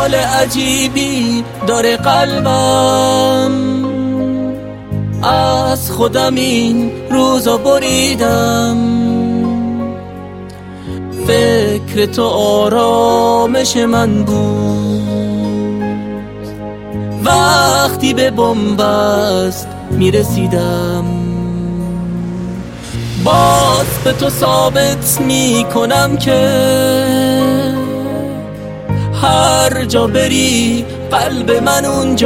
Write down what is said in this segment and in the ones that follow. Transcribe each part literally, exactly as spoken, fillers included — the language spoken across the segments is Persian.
حال عجیبی داره قلبم، از خودم این روزا بریدم. فکر تو آرامش من بود، وقتی به بنبست میرسیدم. باز به تو ثابت میکنم که هر جا بری قلب من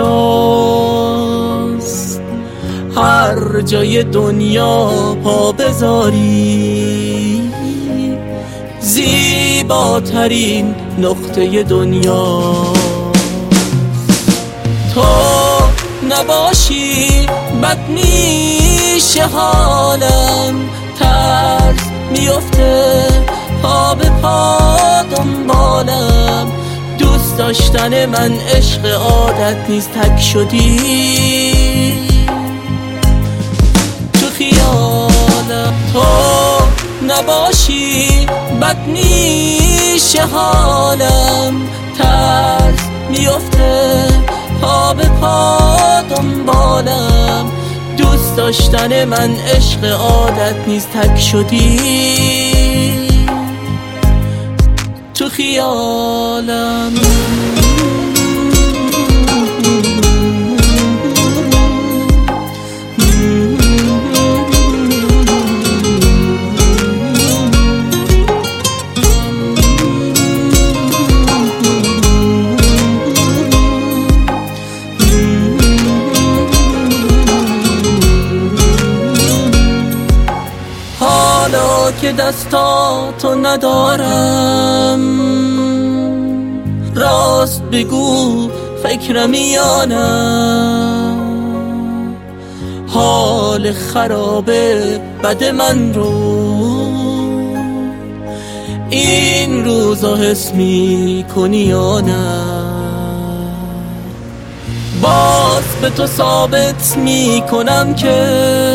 اونجاست، هر جای دنیا پا بذاری زیباترین نقطه دنیا. تو نباشی بد میشه حالم، ترس میفته پا به پا دنبالم. دوست داشتن من عشق عادت نیست، تک شدی تو خیالم. تو نباشی بد میشه حالم، ترس میفته پا به پا دنبالم. دوست داشتن من عشق عادت نیست، تک شدی تو خیالم. حالا که دستاتو ندارم، راست بگو فکرم یا نه؟ حال خرابه بد من رو این روزا حس میکنی یا نه؟ باز به تو ثابت میکنم که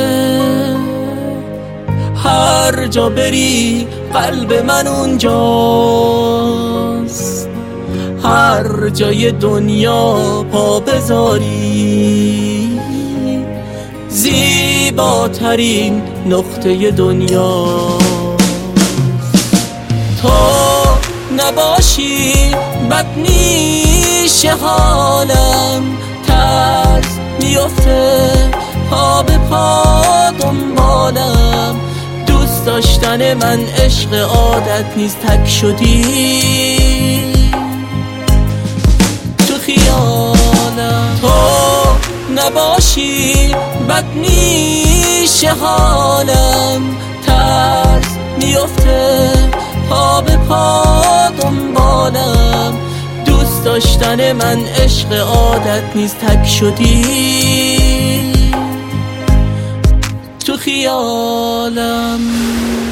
هر جا بری قلب من اونجاست، هر جای دنیا پا بذاری زیباترین نقطه دنیا. تو نباشی بد میشه حالم، ترس میفته پا به پا دنبالم. دوست داشتن من عشق عادت نیست، تک شدی تو خیالم. تو نباشی بد میشه حالم، ترس میفته پا به پا دنبالم. دوست داشتن من عشق عادت نیست، تک شدی تو خیالم.